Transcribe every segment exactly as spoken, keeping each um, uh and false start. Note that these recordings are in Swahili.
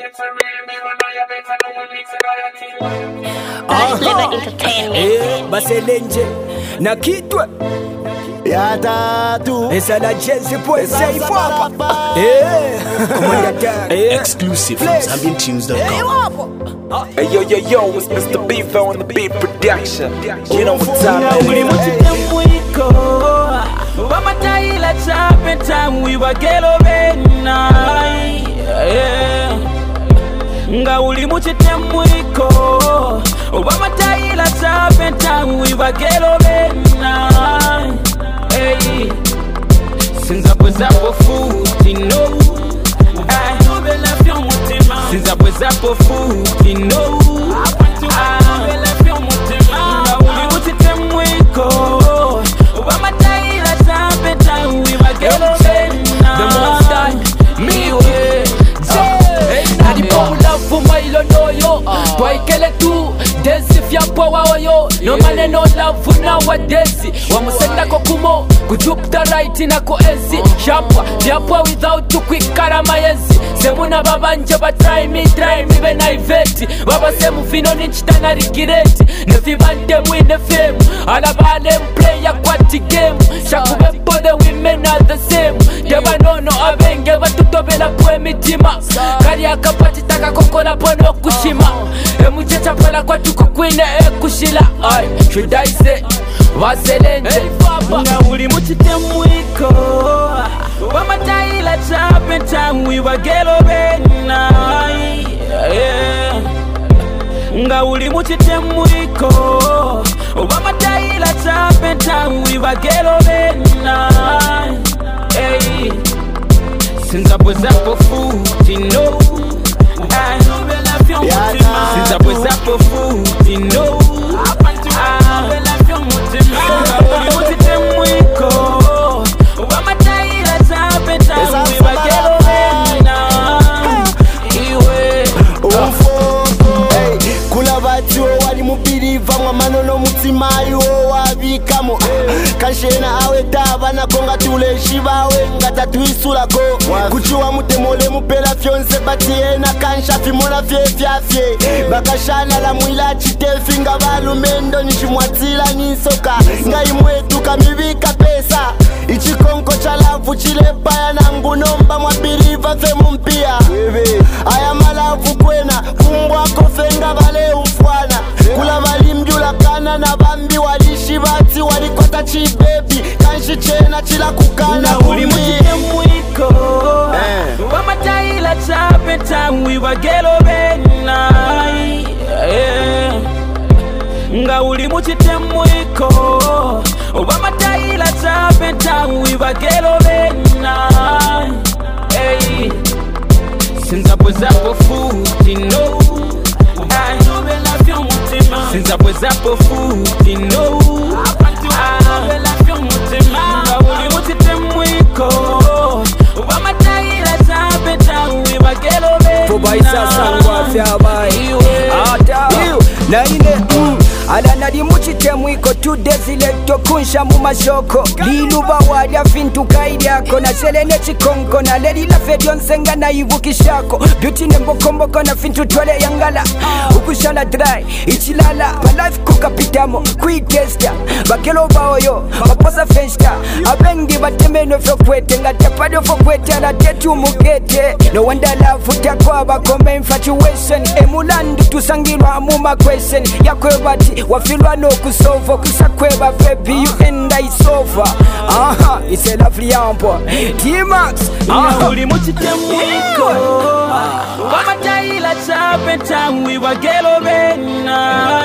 Eh, baselenje na kitwe ya tatu esa la jensi poe say papa. Eh, eh, exclusive from Zambian Tunes dot com. Hey yo yo yo, it's Mister Beef on the beat production. You know what time it is. Wamataila chape tamu iwagelo bena. Nga uli muchite mwiko. Wamataila chape tamu iwagelo bena. Hey, sinza bwezapo futi no. Sinza bwezapo futi no. Nga uli muchite mwiko. Wamataila chape tamu iwagelo bena. The monster, me way. Nadi paula fuma ilo noyo. Twaikele tu, desi fya powa oyo. No mane no love na wadesi. Wamusenda kokumo, kujupta right na koezi. Shapwa, vyapwa without to quick karamayezi. Semuna babanje ba try me, try me when I veti. Baba semu fino nichitana rikireti. Nefibande mwine fame. Alabale play aquati game. Shakube the women are the same. Deba nono abenge batutobela kwe mitima. Kari akapati taka kokola pono kushima. Emu checha pala kwa tuko kwine e kushila. Ay, should I say waselenge nga uli muchite mwiko. Wamataila chape tamu iwagelo bena. Nga uli muchite mwiko. Wamataila chape tamu iwagelo bena. Hey, sinza bwezapo futi no. Sinza bwezapo futi no. Nga uli muchite mwiko. Wamataila chape tamu iwagelo bena. Iwe kula bati wali mubiriva mwa manono mutima yo wabikamo kanshena awe taba na konga tule shibawe ngata twisulako kuchiwa mutemole mupela fyonse bati ena kansha fimona fye fyafye bakashana la mwila chitefi nga balumendo nishimwatila nisoka ngai mwetu kamibika pesa ichikonko cha lavu chilepa ya nangu nomba mwabiriva fe mumpia aya malavu kwena kumbwako fenga vale ufwana kula vali mjula kana na bambi walishi bati walikota chibebi kanshi chena chila kukana uli mutite mwiko. Wamataila chape tamu iwagelo bena. Nga uli muchite mwiko. Wamataila chape tamu iwagelo bena. Hey, sinza bwezapo futi no. Sinza bwezapo futi no. Nga uli muchite mwiko. Wamataila chape tamu iwagelo bena. Fubaisa sangwa fyabai Ata na ine mm. Ala nadi muchite mwiko tu desileto kunsha mu mashoko. Liluba walya fintu kaidyako na selene chikonko na leli la fedion senga na ivukishako. Beauty nembo mboko na fintu twale yangala. Ukushala dry, ichilala, pa life kukapitamo, kuitesta. Bakelo baoyo, maposa festa. Abengi batemeno fyo kwete, ngate padio fyo kwete na tetu mukete. No wonder love utakwa bakome infatuation. Emulandu tusangilwa amuma question. Yakwe bati wafilwa no kusofa kusakweba baby you and I sofa. Aha, it's a lovely ampo T-Max. Nga uli muchite mwiko. Wamataila chape tamu iwagelo bena.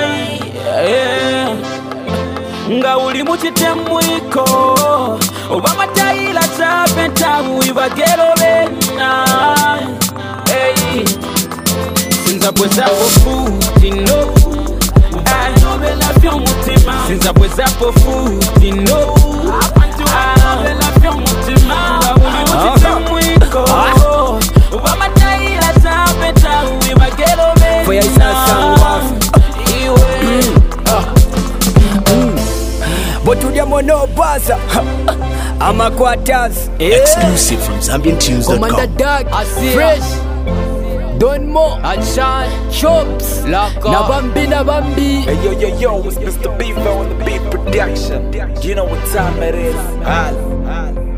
Nga uli muchite mwiko. Wamataila chape tamu iwagelo bena. Hey, sinza bwezapo futi no. Sinza bwezapo futi no. Nga uli muchite mwiko. Wamataila chape tamu iwagelo bena. For ya isa sangwa Iwe But to them no buzzer Amaquatas Exclusive from Zambian Tunes dot com. Commander Doug, fresh Don Mo, Achan, Chops, Laka, Nabambi, Nabambi. Hey yo yo yo, it's Mister Beef on the beat production. You know what time it is. Al, al.